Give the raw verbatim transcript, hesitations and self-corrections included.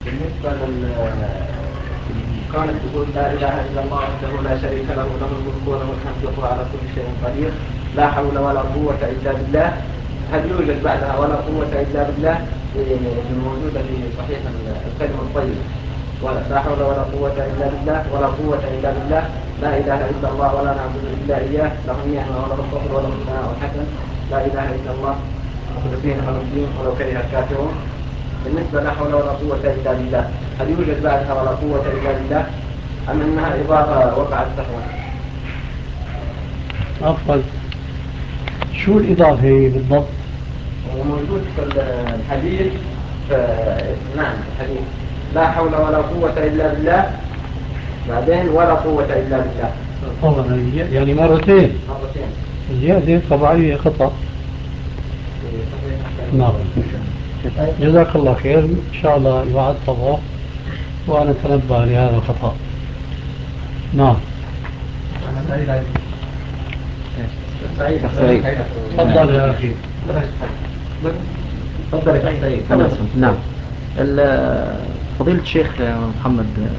بالنسبة لل كانت تقول لا إله إلا الله وحده لا شريك له له الملك وله الحمد وهو على كل شيء قدير، لا حول ولا قوة إلا بالله، هل يوجد بعدها ولا قوة إلا بالله الموجودة في صحيح الكلمة الطيبة؟ لا حول ولا قوة إلا بالله ولا قوة إلا بالله، لا إله إلا الله ولا نعبد إلا إياه، له النعمة وله الفضل وله الثناء الحسن، لا إله إلا الله مخلصين له الدين ولو كره الكافرون. بالنسبة لا حول ولا قوة إلا بالله، هل يوجد بعدها ولا قوة إلا بالله أم أنها إضافة وقعت سهوا؟ عفوا، شو الإضافة بالضبط؟ وموجود في الحديث ف... نعم في الحديث لا حول ولا قوة إلا بالله، بعدين ولا قوة إلا بالله. طبعا يعني مرتين. مرتين. زيادة طبيعية خطأ. نعم. جزاك الله خير، إن شاء الله يوعد طبعا وأنا أتنبه لهذا الخطأ. نعم. سعيد. تفضل يا أخي. تفضل يا سعيد. نعم. فضيلة الشيخ محمد